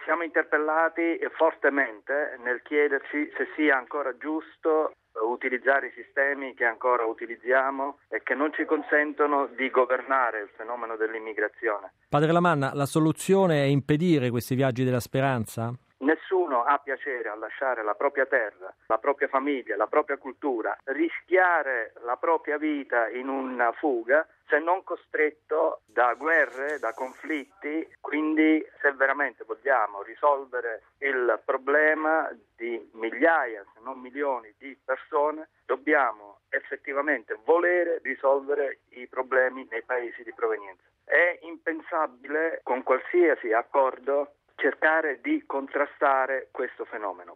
Siamo interpellati fortemente nel chiederci se sia ancora giusto utilizzare i sistemi che ancora utilizziamo e che non ci consentono di governare il fenomeno dell'immigrazione. Padre Lamanna, la soluzione è impedire questi viaggi della speranza? Nessuno ha piacere a lasciare la propria terra, la propria famiglia, la propria cultura, rischiare la propria vita in una fuga se non costretto da guerre, da conflitti. Quindi se veramente vogliamo risolvere il problema di migliaia, se non milioni di persone, dobbiamo effettivamente volere risolvere i problemi nei paesi di provenienza. È impensabile con qualsiasi accordo cercare di contrastare questo fenomeno.